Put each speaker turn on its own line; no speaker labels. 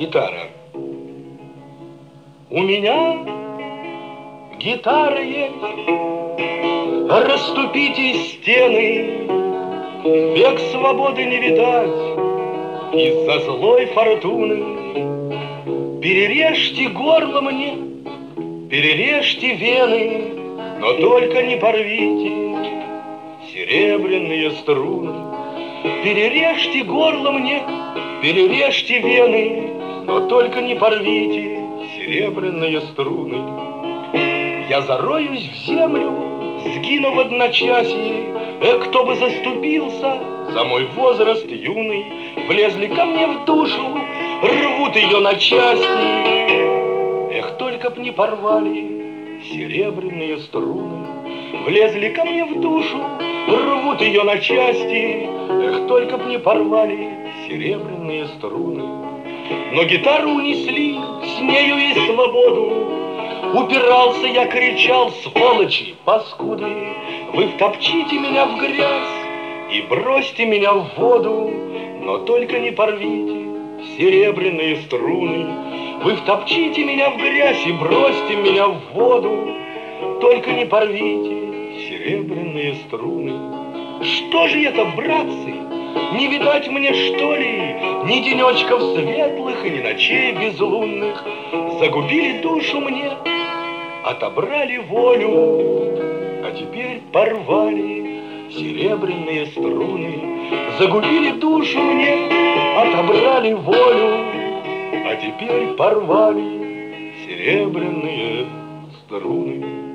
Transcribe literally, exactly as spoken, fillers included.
Гитара. У меня гитара есть, расступите стены, век свободы не видать из-за злой фортуны. Перережьте горло мне, перережьте вены, но только не порвите серебряные струны. Перережьте горло мне, перережьте вены, но только не порвите серебряные струны. Я зароюсь в землю, сгину в одночасье. Эх, кто бы заступился за мой возраст юный. Влезли ко мне в душу, рвут ее на части. Эх, только б не порвали серебряные струны. Влезли ко мне в душу, рвут ее на части. Эх, только б не порвали серебряные струны. Но гитару унесли, с нею и свободу. Упирался я, кричал: сволочи, паскуды, вы втопчите меня в грязь и бросьте меня в воду, но только не порвите серебряные струны. Вы втопчите меня в грязь и бросьте меня в воду, только не порвите серебряные струны. Что же это, братцы, не видать мне, что ли, ни денечков светлых и ни ночей безлунных? Загубили душу мне, отобрали волю, а теперь порвали серебряные струны. Загубили душу мне, отобрали волю, а теперь порвали серебряные струны.